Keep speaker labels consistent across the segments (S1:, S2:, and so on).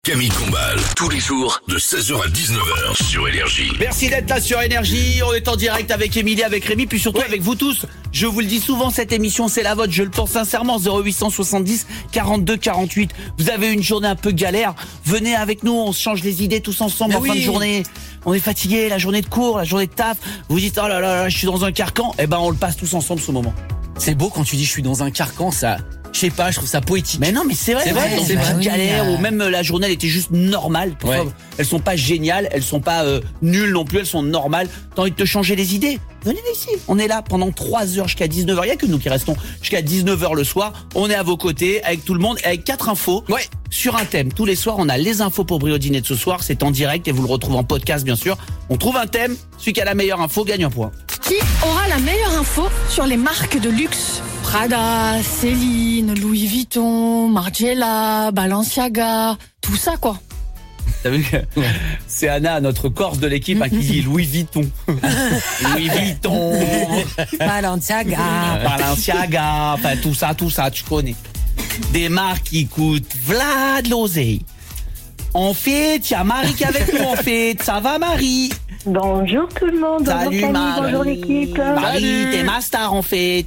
S1: Camille Combal, tous les jours de 16h à 19h sur Énergie.
S2: Merci d'être là sur Énergie. On est en direct avec Émilie, avec Rémi, puis surtout avec vous tous. Je vous le dis souvent, cette émission, c'est la vôtre. Je le pense sincèrement. 0870 42 48. Vous avez une journée un peu galère. Venez avec nous, on se change les idées tous ensemble en fin de journée. On est fatigué, la journée de cours, la journée de taf. Vous dites, oh là là, je suis dans un carcan. Eh ben, on le passe tous ensemble ce moment.
S3: C'est beau quand tu dis je suis dans un carcan, ça... Je sais pas, je trouve ça poétique.
S2: Mais non, mais c'est vrai, dans une petite galère ou même la journée elle était juste normale. Elles sont pas géniales, elles sont pas nulles non plus, elles sont normales. T'as envie de te changer les idées? Venez ici. On est là pendant 3 heures jusqu'à 19h. Il y a que nous qui restons jusqu'à 19h le soir. On est à vos côtés avec tout le monde et avec 4 infos sur un thème. Tous les soirs, on a les infos pour Brio Dîner de ce soir. C'est en direct et vous le retrouvez en podcast bien sûr. On trouve un thème, celui qui a la meilleure info gagne un point.
S4: Qui aura la meilleure info sur les marques de luxe? Prada, Céline, Louis Vuitton, Margiela, Balenciaga, tout ça quoi.
S2: T'as vu que c'est Anna, notre Corse de l'équipe, qui dit Louis Vuitton. Louis Vuitton.
S4: Balenciaga,
S2: enfin tout ça, tu connais. Des marques qui coûtent v'là de l'oseille. En fait, il y a Marie qui est avec nous en fait. Ça va Marie?
S5: Bonjour tout le monde.
S2: Salut
S5: bonjour Camille,
S2: Marie.
S5: bonjour l'équipe.
S2: Marie, t'es ma star en fait.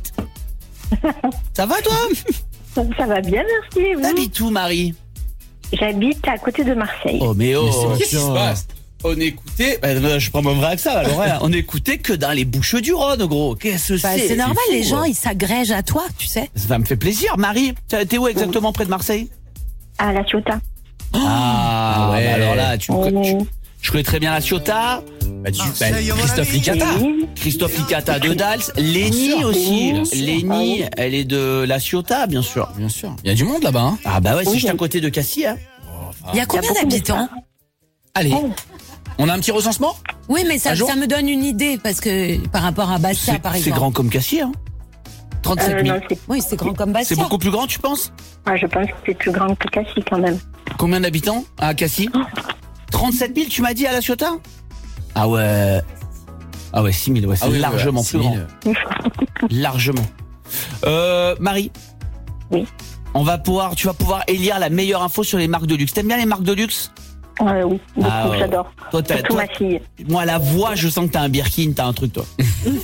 S2: Ça va toi?
S5: Ça va bien, merci. Vous?
S2: T'habites où Marie?
S5: J'habite à côté de Marseille.
S2: Oh mais qu'est-ce qui se passe? On écoutait, je prends mon vrai accent alors, on écoutait que dans les Bouches-du-Rhône gros. Qu'est-ce que
S4: c'est normal, fou, les gens ils s'agrègent à toi, tu sais.
S2: Ça me fait plaisir. Marie, t'es où exactement près de Marseille?
S5: À La Ciotat.
S2: Ouais. Alors là, je connais très bien La Ciotat.
S3: Christophe Licata.
S2: Christophe Licata de Dals. Lénie aussi. Lénie, elle est de La Ciotat, bien sûr.
S3: Bien sûr. Il y a du monde là-bas. Hein.
S2: Ah bah ouais, c'est juste à côté de Cassis. Hein.
S4: Il y a combien d'habitants?
S3: Allez, on a un petit recensement?
S4: Oui, mais ça me donne une idée, parce que par rapport à Bastia, par exemple.
S2: C'est grand comme Cassis, hein. 37 000.
S4: Oui, c'est grand comme Bastia.
S2: C'est beaucoup plus grand, tu penses?
S5: Je pense que c'est plus grand que Cassis quand même.
S2: Combien d'habitants à Cassis? 37 000, tu m'as dit, à La Ciotat? Ah ouais, 6 000, c'est largement plus grand. Largement. Marie.
S5: Oui.
S2: Tu vas pouvoir élire la meilleure info sur les marques de luxe. T'aimes bien les marques de luxe?
S5: Oui, beaucoup, j'adore. Surtout ma fille.
S2: Moi, la voix, je sens que t'as un Birkin, t'as un truc, toi.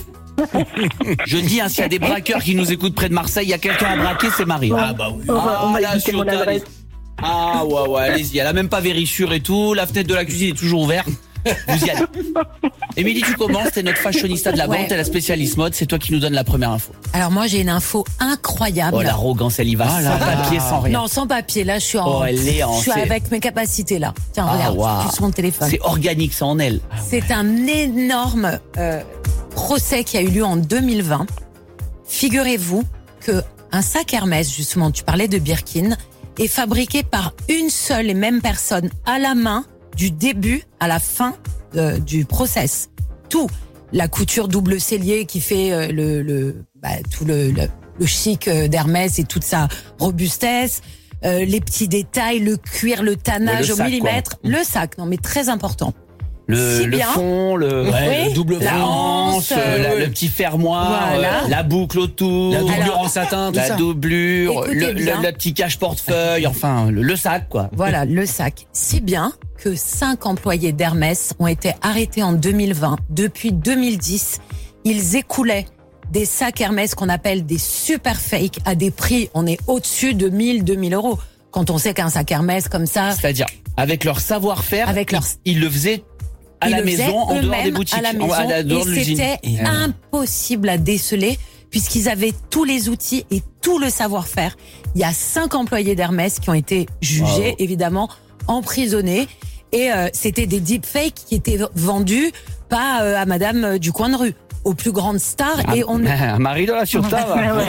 S2: Je dis, s'il y a des braqueurs qui nous écoutent près de Marseille, il y a quelqu'un à braquer, c'est Marie.
S5: Ah bah oui. On va éviter mon adresse.
S2: Ah ouais, allez-y. Elle a même pas vérissure et tout. La fenêtre de la cuisine est toujours ouverte. Vous y allez. Émilie, tu commences, t'es notre fashionista de la vente, t'es la spécialiste mode, c'est toi qui nous donne la première info.
S4: Alors moi j'ai une info incroyable.
S2: Oh l'arrogance, elle y va sans papier, sans rien.
S4: Non, sans papier, là je suis je suis avec mes capacités là. Tiens, regarde, sur mon téléphone.
S2: C'est organique, c'est en elle.
S4: C'est un énorme procès qui a eu lieu en 2020. Figurez-vous que un sac Hermès, justement, tu parlais de Birkin, est fabriqué par une seule et même personne à la main du début à la fin du process. Tout, la couture double cellier qui fait tout le chic d'Hermès et toute sa robustesse, les petits détails, le cuir, le tannage au millimètre, le sac, non mais très important.
S2: Le fond, le double
S4: la hanse,
S2: le petit fermoir, la boucle autour,
S3: la doublure en satin, tout ça.
S2: La doublure, le petit cache-portefeuille, enfin le sac quoi.
S4: Voilà, le sac. Si bien que 5 employés d'Hermès ont été arrêtés en 2020. Depuis 2010, ils écoulaient des sacs Hermès qu'on appelle des super fake à des prix, on est au-dessus de 1000-2000 euros. Quand on sait qu'un sac Hermès comme ça...
S2: C'est-à-dire, avec leur savoir-faire, ils le faisaient à la maison, en dehors des boutiques,
S4: à la maison, et c'était impossible à déceler puisqu'ils avaient tous les outils et tout le savoir-faire. Il y a 5 employés d'Hermès qui ont été jugés, évidemment, emprisonnés. Et c'était des deepfakes qui étaient vendus pas à madame du coin de rue, aux plus grandes stars. Et
S2: Marie de La Ciotat,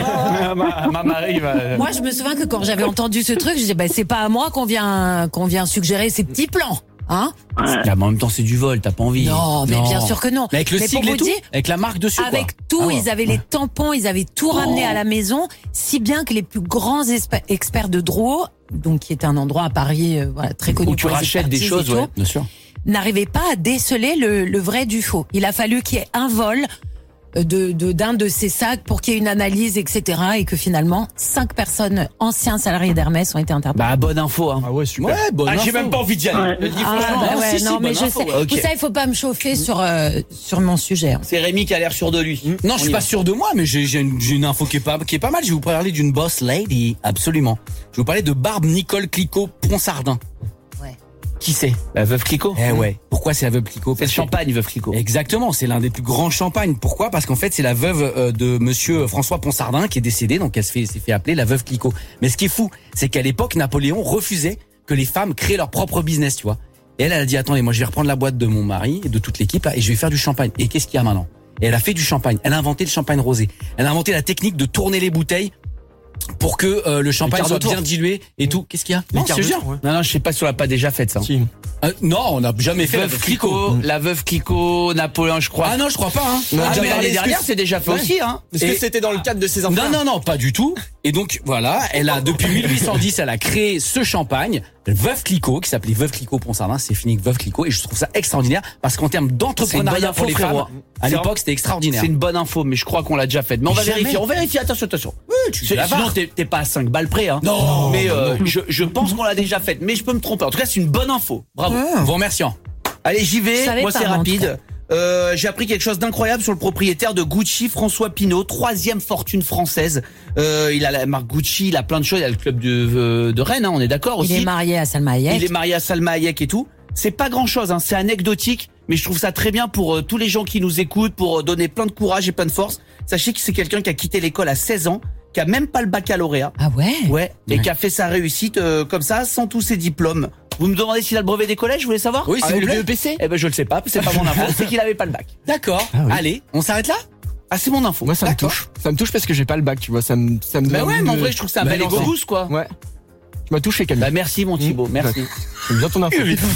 S2: ma Marie va...
S4: Moi, je me souviens que quand j'avais entendu ce truc, je disais, c'est pas à moi qu'on vient suggérer ces petits plans. Hein?
S2: En même temps, c'est du vol, t'as pas envie.
S4: Non, mais bien sûr que non.
S3: Mais avec le sigle et tout, avec la marque dessus.
S4: Avec tout, ils avaient les tampons, ils avaient tout ramené à la maison, si bien que les plus grands experts de Drouot, donc qui est un endroit à Paris, très connu
S2: où tu rachètes des choses,
S3: bien sûr,
S4: n'arrivaient pas à déceler le vrai du faux. Il a fallu qu'il y ait un vol d'un de ces sacs pour qu'il y ait une analyse, etc. Et que finalement, 5 personnes, anciens salariés d'Hermès, ont été interpellés.
S2: Bah, bonne info, hein.
S6: Ah ouais, super.
S3: Ouais, bonne info.
S2: J'ai même pas envie d'y aller. Je dis franchement,
S4: mais je sais.
S2: ouais.
S4: Vous savez, faut pas me chauffer sur mon sujet.
S2: C'est Rémi qui a l'air sûr de lui.
S3: Non, je suis pas sûr de moi, mais j'ai une info qui est pas mal. Je vais vous parler d'une boss lady, absolument. Je vais vous parler de Barbe Nicole Clicquot-Ponsardin.
S4: Ouais.
S3: Qui c'est?
S2: La veuve Clicquot.
S3: Eh ouais. Pourquoi c'est la veuve Clicquot?
S2: C'est le champagne, veuve Clicquot.
S3: Exactement, c'est l'un des plus grands champagnes. Pourquoi? Parce qu'en fait, c'est la veuve de monsieur François Ponsardin qui est décédé, donc elle s'est fait appeler la veuve Clicquot. Mais ce qui est fou, c'est qu'à l'époque, Napoléon refusait que les femmes créent leur propre business, tu vois. Et elle a dit, attendez, moi je vais reprendre la boîte de mon mari et de toute l'équipe là, et je vais faire du champagne. Et qu'est-ce qu'il y a maintenant? Et elle a fait du champagne. Elle a inventé le champagne rosé. Elle a inventé la technique de tourner les bouteilles pour que le champagne soit bien dilué et tout. Qu'est-ce qu'il y a?
S6: Les
S3: Non,
S6: quarts
S3: je
S6: de
S3: te jure.
S6: tour, ouais.
S2: Non, je sais pas si on l'a pas déjà fait, ça.
S6: Si.
S3: Non, on n'a jamais fait
S2: La veuve Clicquot, Napoléon, je crois.
S3: Ah non, je crois pas. Hein.
S6: Non,
S2: Ah,
S6: déjà
S2: mais
S6: parlé,
S2: l'année dernière, c'est déjà fait
S6: Ouais.
S2: aussi, hein.
S6: Est-ce que c'était dans le cadre de ses enfants?
S3: Non, pas du tout. Et donc voilà, elle a depuis 1810, elle a créé ce champagne, Veuve Clicquot, qui s'appelait Veuve Clicquot-Ponsardin. C'est fini Veuve Clicquot, et je trouve ça extraordinaire parce qu'en termes d'entrepreneuriat pour les femmes, à l'époque, c'était extraordinaire.
S2: C'est une bonne info, mais je crois qu'on l'a déjà faite. Mais on va
S3: Jamais.
S2: vérifier. On vérifie. Attention.
S3: la
S2: Sinon,
S3: barres.
S2: t'es pas à 5 balles près, hein.
S3: Non.
S2: Mais je pense qu'on l'a déjà faite. Mais je peux me tromper. En tout cas, c'est une bonne info. Bravo.
S3: Vous remerciant.
S2: Allez, j'y
S4: Je
S2: vais.
S4: savais
S2: Moi,
S4: pas,
S2: c'est
S4: moi, en tout
S2: rapide. J'ai appris quelque chose d'incroyable sur le propriétaire de Gucci, François Pinault, 3e fortune française. Il a la marque Gucci, il a plein de choses. Il a le club de Rennes, hein, on est d'accord aussi.
S4: Il est marié à Salma Hayek.
S2: Il est marié à Salma Hayek et tout. C'est pas grand chose, hein, c'est anecdotique, mais je trouve ça très bien pour tous les gens qui nous écoutent, pour donner plein de courage et plein de force. Sachez que c'est quelqu'un qui a quitté l'école à 16 ans, qui a même pas le baccalauréat.
S4: Ah ouais?
S2: Ouais. Et qui a fait sa réussite comme ça, sans tous ses diplômes. Vous me demandez s'il a le brevet des collèges, vous voulez savoir?
S3: Oui, s'il vous plaît.
S6: Le BEPC?
S2: Eh ben je le sais pas, c'est pas mon info, c'est qu'il avait pas le bac.
S3: D'accord.
S6: Ah oui.
S3: Allez, on s'arrête là?
S2: Ah, c'est mon info.
S6: Moi, ça me
S3: D'accord.
S6: touche. Ça me touche parce que j'ai pas le bac, tu vois. Ça me
S2: Bah
S6: donne
S2: ouais,
S6: envie
S2: mais en
S6: de-
S2: vrai, je trouve que c'est un
S6: de
S2: bel
S6: lancer.
S2: ego boost, quoi.
S6: Ouais. Tu m'as touché, Camille.
S2: Bah merci mon Thibaut, merci.
S6: J'aime bien ton info.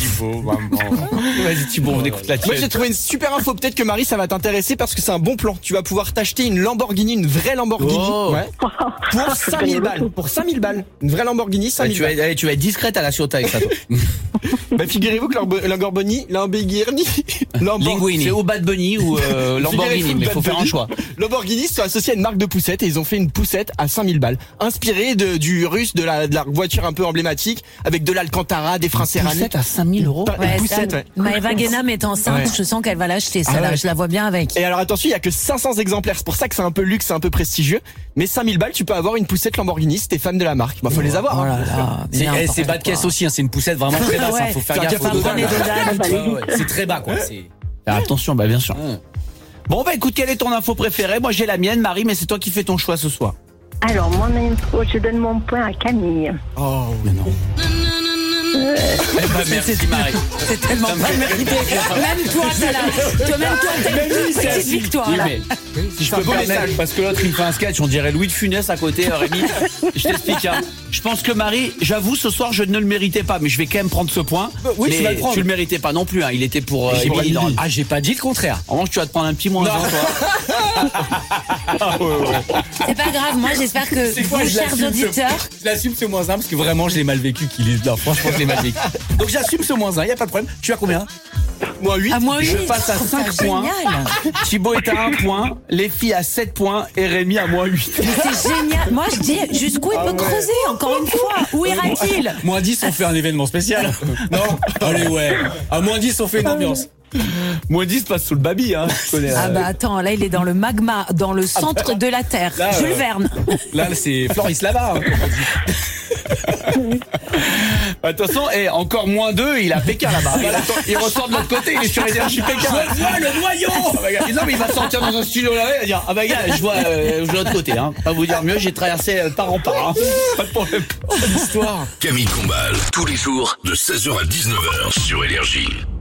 S2: Vas-y Thibaut, on écoute la
S6: Moi, j'ai
S2: tienne.
S6: trouvé une super info. Peut-être que Marie, ça va t'intéresser parce que c'est un bon plan. Tu vas pouvoir t'acheter une Lamborghini, une vraie Lamborghini.
S2: Oh.
S6: Ouais. Pour 5000 balles. Pour 5000 balles. Une vraie Lamborghini, 5000 balles.
S2: Allez, tu vas être discrète à la Ciotat avec ça, toi.
S6: Bah, figurez-vous que Lamborghini,
S2: C'est au Bad Bunny ou Lamborghini, mais il faut faire un choix.
S6: Lamborghini sont associés à une marque de poussette et ils ont fait une poussette à 5000 balles. Inspirée du russe, de la voiture un peu emblématique, avec de l'Alcantara, des freins céramiques.
S2: à 5000 €.
S6: Pas-
S4: Ouais,
S6: une poussette,
S4: ça,
S6: ouais.
S4: Maëva Guénam est enceinte,
S6: Ouais.
S4: je sens qu'elle va l'acheter,
S6: Ah
S4: celle-là,
S6: ouais.
S4: je la vois bien avec.
S6: Et alors attention, il y a que 500 exemplaires, c'est pour ça que c'est un peu luxe, c'est un peu prestigieux. Mais 5000 balles, tu peux avoir une poussette Lamborghini si t'es fan de la marque. Bah faut les avoir.
S4: Oh
S6: hein.
S4: là là, n'importe
S3: C'est bas de
S4: quoi.
S3: caisse aussi, hein, c'est une poussette vraiment très basse, hein, faut faire
S6: Faire
S3: gaffe
S6: gaffe
S3: aux
S6: aux
S3: dedans.
S4: Prenez dedans.
S3: Ouais, c'est très bas, quoi. C'est-
S2: Attention, bah bien sûr. Bon bah écoute, quelle est ton info préférée? Moi j'ai la mienne, Marie, mais c'est toi qui fais ton choix ce soir.
S5: Alors, mon info, je donne mon point à Camille.
S6: Oh,
S3: Mais non. Merci Marie.
S4: C'est tellement pas mérité. Même toi, t'as là. Même toi, t'as une toute petite victoire,
S2: Oui,
S4: là.
S2: mais si je peux pas permettre, parce que l'autre il me fait un sketch, on dirait Louis de Funès à côté, Rémi. Je t'explique. Hein. Je pense que Marie, j'avoue, ce soir je ne le méritais pas, mais je vais quand même prendre ce point.
S3: Oui,
S2: mais
S3: tu vas le prendre.
S2: tu le méritais pas non plus. Hein. Il était pour Émilie. Dans-
S3: Ah, j'ai pas dit le contraire.
S2: En revanche, tu vas te prendre un petit moins 1, toi.
S4: C'est pas grave, moi j'espère que vous, chers auditeurs,
S3: Je l'assume ce moins 1 parce que vraiment je l'ai mal vécu qu'il est là. Franchement, je l'ai mal vécu. Donc j'assume ce moins 1, y a pas de problème. Tu as combien?
S6: moi 8.
S4: à moi
S2: Je
S4: 8,
S2: passe à 5 points.
S4: Génial.
S2: Thibaut est à 1 point, les filles à 7 points et Rémi à moins 8.
S4: Mais c'est génial. Moi je dis jusqu'où il peut creuser, encore une fois. Où ira-t-il?
S3: Moins 10, on fait un événement spécial. Non? Allez, ouais. À moins 10, on fait une ambiance.
S2: Moins 10 passe sous le baby, hein. Je connais,
S4: Ah bah attends, là il est dans le magma, dans le centre de la Terre.
S3: Là,
S4: Jules Verne.
S3: Là, c'est Floris là-bas.
S2: Attention, et encore moins 2, il a Pékin là-bas. Il ressort de l'autre côté, il est sur énergie Pékin.
S3: Je vois le noyau.
S2: Ah bah, gars, non mais il va sortir dans un studio là-bas, il va dire ah bah gars, je vois de l'autre côté, hein. Pas vous dire mieux, j'ai traversé par en par, hein. Pas de problème.
S3: L'histoire.
S1: Camille Combal, tous les jours de 16h à 19h sur Énergie.